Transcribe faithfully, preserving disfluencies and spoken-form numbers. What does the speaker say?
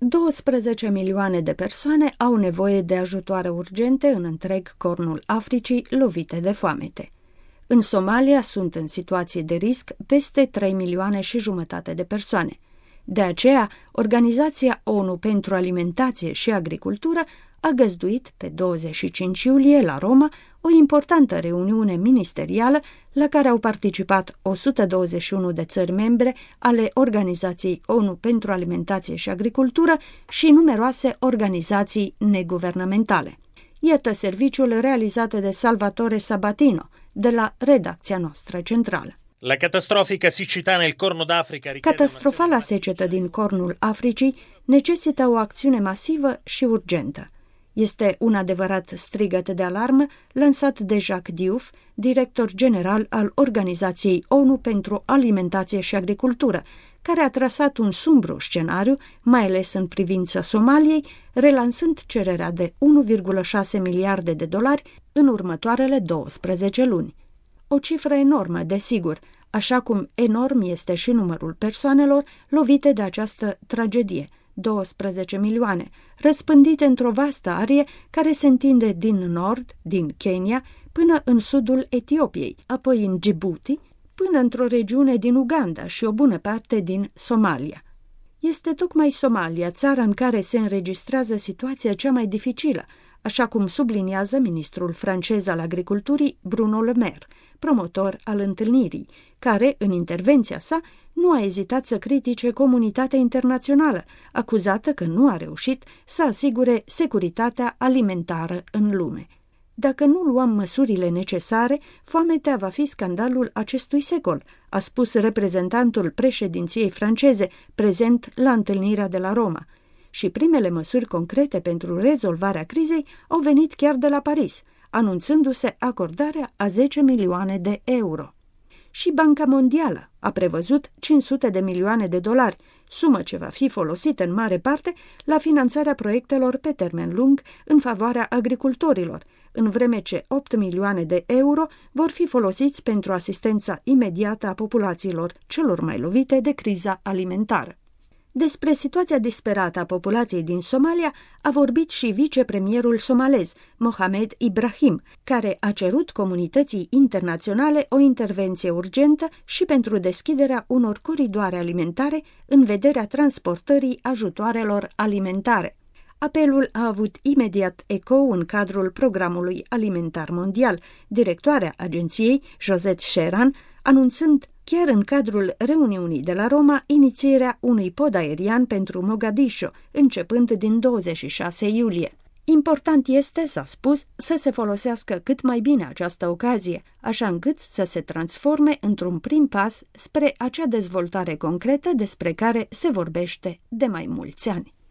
douăsprezece milioane de persoane au nevoie de ajutoare urgente în întreg Cornul Africii lovite de foamete. În Somalia sunt în situație de risc peste trei milioane și jumătate de persoane. De aceea, Organizația ONU pentru Alimentație și Agricultură a găzduit pe douăzeci și cinci iulie la Roma o importantă reuniune ministerială la care au participat o sută douăzeci și unu de țări membre ale Organizației ONU pentru Alimentație și Agricultură și numeroase organizații neguvernamentale. Iată serviciul realizat de Salvatore Sabatino, de la redacția noastră centrală. La catastrofică siccità nel Corno d'Africa. Catastrofala secetă din Cornul Africii necesită o acțiune masivă și urgentă. Este un adevărat strigăt de alarmă lansat de Jacques Diouf, director general al Organizației ONU pentru Alimentație și Agricultură, care a trasat un sumbru scenariu, mai ales în privința Somaliei, relansând cererea de unu virgulă șase miliarde de dolari în următoarele douăsprezece luni. O cifră enormă, desigur, așa cum enorm este și numărul persoanelor lovite de această tragedie, douăsprezece milioane, răspândite într-o vastă arie care se întinde din nord, din Kenya, până în sudul Etiopiei, apoi în Djibouti, până într-o regiune din Uganda și o bună parte din Somalia. Este tocmai Somalia, țara în care se înregistrează situația cea mai dificilă, așa cum subliniază ministrul francez al agriculturii Bruno Le Maire, promotor al întâlnirii, care, în intervenția sa, nu a ezitat să critique comunitatea internațională, acuzată că nu a reușit să asigure securitatea alimentară în lume. Dacă nu luăm măsurile necesare, foametea va fi scandalul acestui secol, a spus reprezentantul președinției franceze prezent la întâlnirea de la Roma. Și primele măsuri concrete pentru rezolvarea crizei au venit chiar de la Paris, anunțându-se acordarea a zece milioane de euro. Și Banca Mondială a prevăzut cinci sute de milioane de dolari, sumă ce va fi folosită în mare parte la finanțarea proiectelor pe termen lung în favoarea agricultorilor, în vreme ce opt milioane de euro vor fi folosiți pentru asistența imediată a populațiilor celor mai lovite de criza alimentară. Despre situația disperată a populației din Somalia a vorbit și vicepremierul somalez, Mohamed Ibrahim, care a cerut comunității internaționale o intervenție urgentă și pentru deschiderea unor coridoare alimentare în vederea transportării ajutoarelor alimentare. Apelul a avut imediat ecou în cadrul Programului Alimentar Mondial, directoarea agenției, Josette Sheran, anunțând chiar în cadrul reuniunii de la Roma inițierea unui pod aerian pentru Mogadiscio, începând din douăzeci și șase iulie. Important este, s-a spus, să se folosească cât mai bine această ocazie, așa încât să se transforme într-un prim pas spre acea dezvoltare concretă despre care se vorbește de mai mulți ani.